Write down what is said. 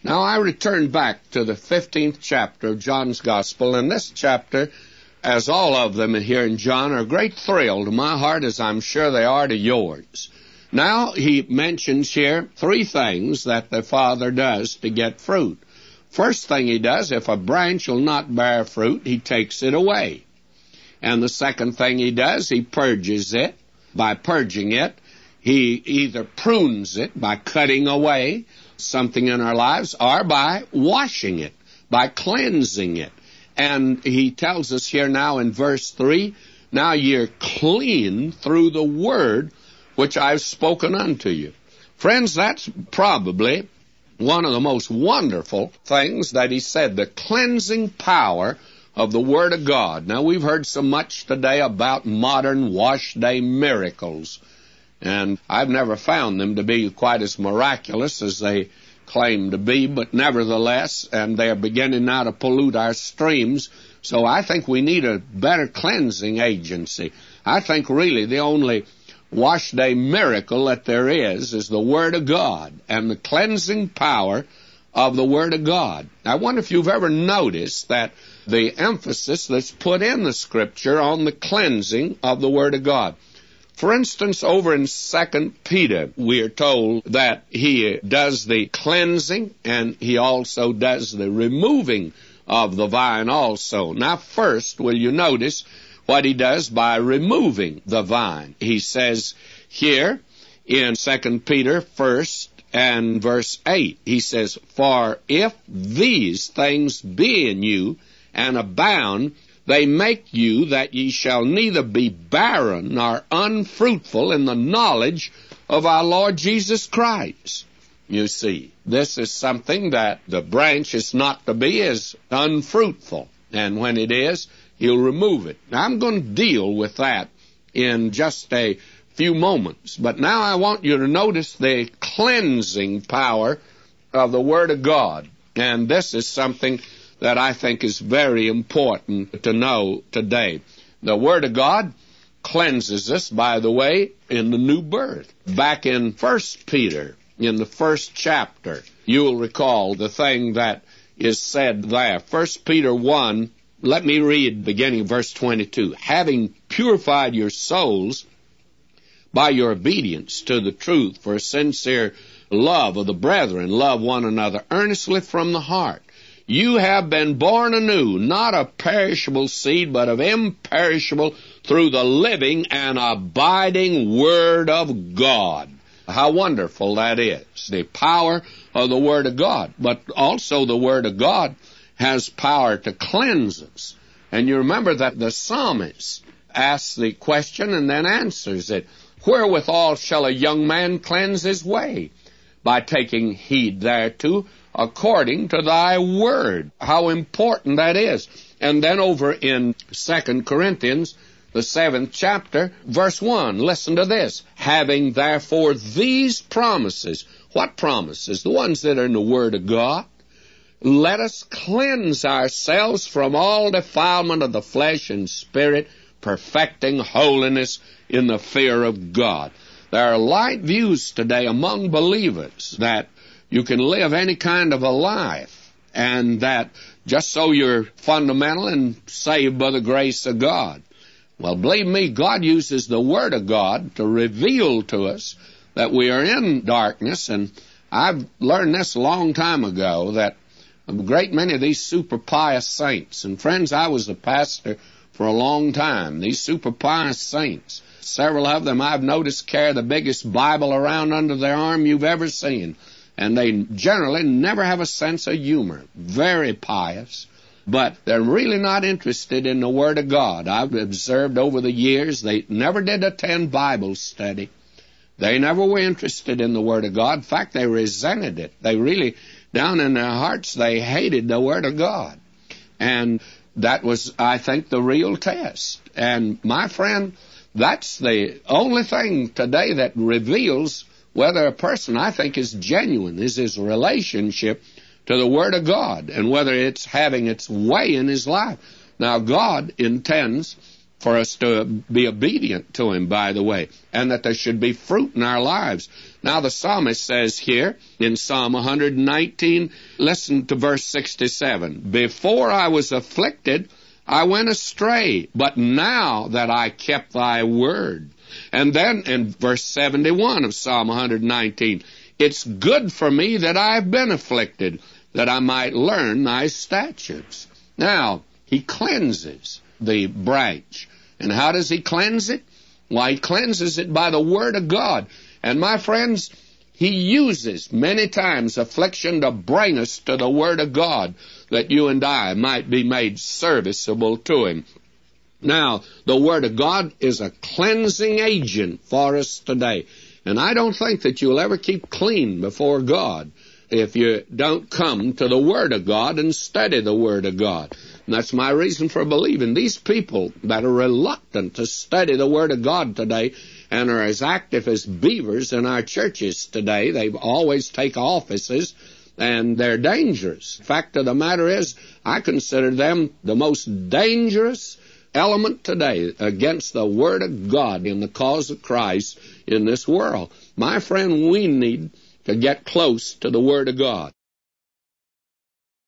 Now I return back to the 15th chapter of John's Gospel, and this chapter, as all of them here in John, are a great thrill to my heart, as I'm sure they are to yours. Now he mentions here three things that the Father does to get fruit. First thing he does, if a branch will not bear fruit, he takes it away. And the second thing he does, he purges it. By purging it, he either prunes it by cutting away something in our lives, or by washing it, by cleansing it. And he tells us here now in verse 3, now you're clean through the word which I've spoken unto you. Friends, that's probably one of the most wonderful things that he said, the cleansing power of the Word of God. Now, we've heard so much today about modern wash day miracles, and I've never found them to be quite as miraculous as they claim to be, but nevertheless, and they're beginning now to pollute our streams, so I think we need a better cleansing agency. I think really the only wash day miracle that there is the Word of God and the cleansing power of the Word of God. I wonder if you've ever noticed that the emphasis that's put in the Scripture on the cleansing of the Word of God. For instance, over in 2 Peter, we are told that he does the cleansing and he also does the removing of the vine also. Now, first, will you notice what he does by removing the vine? He says here in 2 Peter 1st and verse 8, he says, for if these things be in you and abound, they make you that ye shall neither be barren nor unfruitful in the knowledge of our Lord Jesus Christ. You see, this is something that the branch is not to be, is unfruitful. And when it is, he'll remove it. Now, I'm going to deal with that in just a few moments. But now I want you to notice the cleansing power of the Word of God. And this is something that I think is very important to know today. The Word of God cleanses us, by the way, in the new birth. Back in 1 Peter, in the first chapter, you'll recall the thing that is said there. 1 Peter 1, let me read beginning verse 22. Having purified your souls by your obedience to the truth for a sincere love of the brethren, love one another earnestly from the heart. You have been born anew, not of perishable seed, but of imperishable, through the living and abiding Word of God. How wonderful that is, the power of the Word of God. But also the Word of God has power to cleanse us. And you remember that the psalmist asks the question and then answers it. Wherewithal shall a young man cleanse his way? By taking heed thereto, according to thy word. How important that is. And then over in 2 Corinthians, the 7th chapter, verse 1, listen to this. Having therefore these promises. What promises? The ones that are in the Word of God. Let us cleanse ourselves from all defilement of the flesh and spirit, perfecting holiness in the fear of God. There are light views today among believers that you can live any kind of a life, and that just so you're fundamental and saved by the grace of God. Well, believe me, God uses the Word of God to reveal to us that we are in darkness, and I've learned this a long time ago, that a great many of these super pious saints, and friends, I was a pastor for a long time, these super pious saints, several of them I've noticed carry the biggest Bible around under their arm you've ever seen. And they generally never have a sense of humor. Very pious. But they're really not interested in the Word of God. I've observed over the years they never did attend Bible study. They never were interested in the Word of God. In fact, they resented it. They really, down in their hearts, they hated the Word of God. And that was, I think, the real test. And my friend, that's the only thing today that reveals whether a person, I think, is genuine, is his relationship to the Word of God, and whether it's having its way in his life. Now, God intends for us to be obedient to Him, by the way, and that there should be fruit in our lives. Now the psalmist says here in Psalm 119, listen to verse 67, "Before I was afflicted, I went astray, but now that I kept thy word." And then in verse 71 of Psalm 119, "It's good for me that I've been afflicted, that I might learn thy statutes." Now, he cleanses the branch. And how does he cleanse it? Why, he cleanses it by the Word of God. And my friends, he uses many times affliction to bring us to the Word of God, that you and I might be made serviceable to him. Now, the Word of God is a cleansing agent for us today. And I don't think that you'll ever keep clean before God if you don't come to the Word of God and study the Word of God. And that's my reason for believing these people that are reluctant to study the Word of God today and are as active as beavers in our churches today. They always take offices, and they're dangerous. Fact of the matter is, I consider them the most dangerous element today against the Word of God in the cause of Christ in this world. My friend, we need to get close to the Word of God.